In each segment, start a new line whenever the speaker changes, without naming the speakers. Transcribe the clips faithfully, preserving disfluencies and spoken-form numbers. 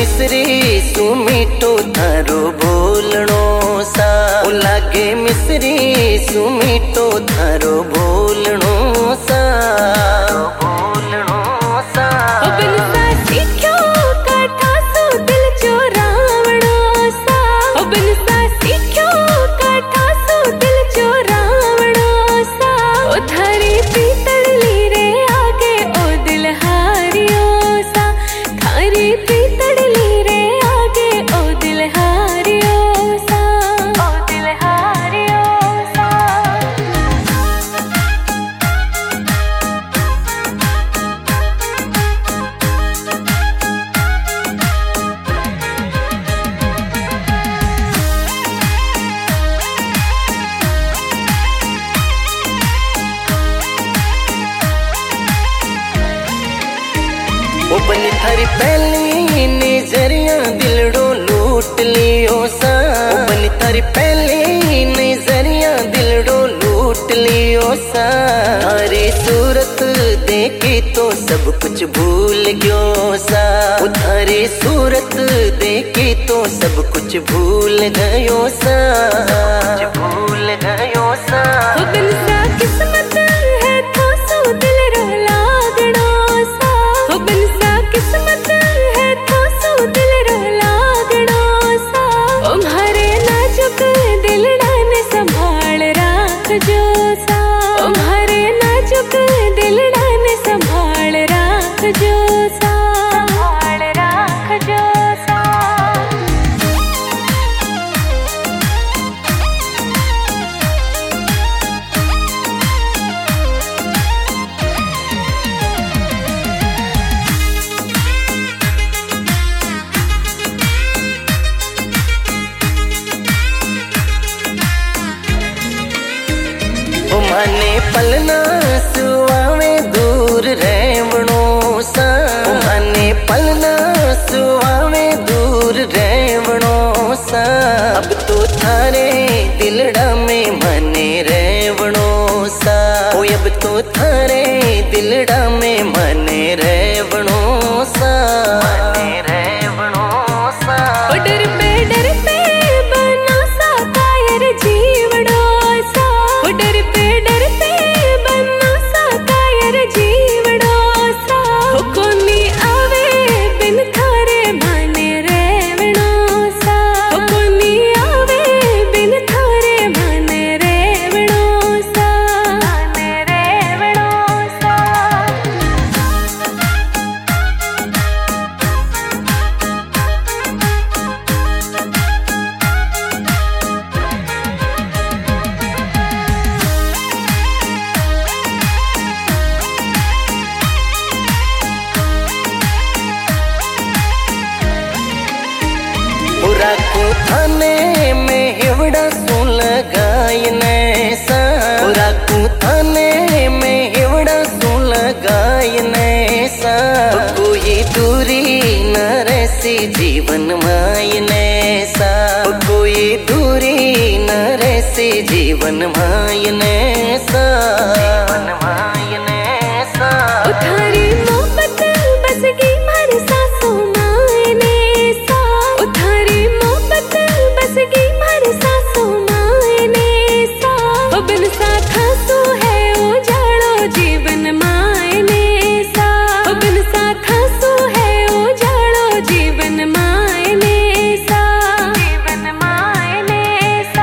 मिसरी सुमीठो थारो बोलणो सा। लागे मिसरी सुमीठो थारो बोलणो सा। बोलणो सा
बिन सा सीख्यो काठा सो दिल चोरावणो सा। बिन सा सीख्यो काठा सो दिल चोरावणो सा। ओ थारी पीतड़ली रे आगे ओ दिल हारियो सा। थारी पीतड़ली रे आगे ओ दिल हारियो सा। ओ दिल हारियो सा।
ओ बनी थारी पहली नजरिया दिलड़ो लूट लियो सा। ओ बनी थारी पहली नजरिया दिलड़ो लूट लियो सा। थारी सूरत देखी तो सब कुछ भूल गयो सा। ओ थारी सूरत देखी तो सब कुछ भूल गयो सा। कुछ भूल गयो सा।
ओ बिन सा किस्मत है तो सो दिल रो लागणो सा। ओ बिन सा किस्मत है तो सो दिल रो लागणो सा। ओ म्हारे नाजुक दिलड़ा ने संभाल राखजो सा। ओ म्हारे नाजुक दिलड़ा ने संभाल राखजो सा। संभाल राखजो सा।
माने पलना सुवावे दूर रहवणो सा। माने पलना सुवावे दूर रहवणो सा। अब तो थारे दिलड़ा में मने रहवणो सा। ओ अब तो थारे दिलड़ा में मने रहवणो सा। मने रहवणो सा।
ओ डर पे डर पे बना सा कायर जीवड़ो सा। ओ डर पे डर पे बना सा कायर जीवड़ो सा। ओ कोनी आवे बिन थारे माने रहवणो सा। ओ कोनी आवे बिन थारे माने रहवणो सा। माने रहवणो सा।
राखो थाने में हिवड़ा सो लगायने सा। राखो थाने में हिवड़ा सो लगायने सा। कोई दूरी न रहसी जीवन मायने सा। कोई दूरी न रहसी जीवन मायने सा। जीवन मायने सा।
ओ थारी मोहब्बत बस गई मारे सासों मायने सा। ओ थारी मोहब्बत बस गई मारे सासों मायने सा। ओ बिन सा खासो है ओ जाड़ो जीवन मायने सा। ओ बिन सा खासो है ओ जाड़ो जीवन मायने सा। जीवन मायने सा।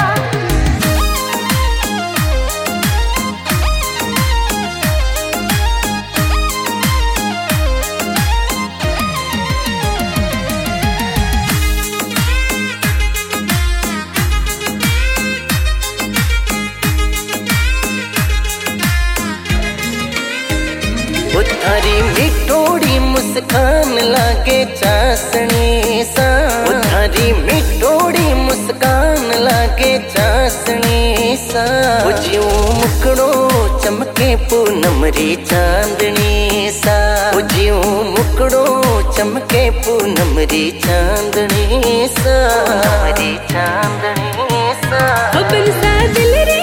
वो थारी मिठोड़ी मुस्कान लागे चासनी सा। वो थारी मिठोड़ी मुस्कान लागे चासनी सा। वो ज्यों मुकड़ो चमके पूनमरी चांदनी सा। वो ज्यों मुकड़ो चमके पूनमरी चांदनी सा। पूनमरी चांदनी सा।
ओ बिन सा दिल रे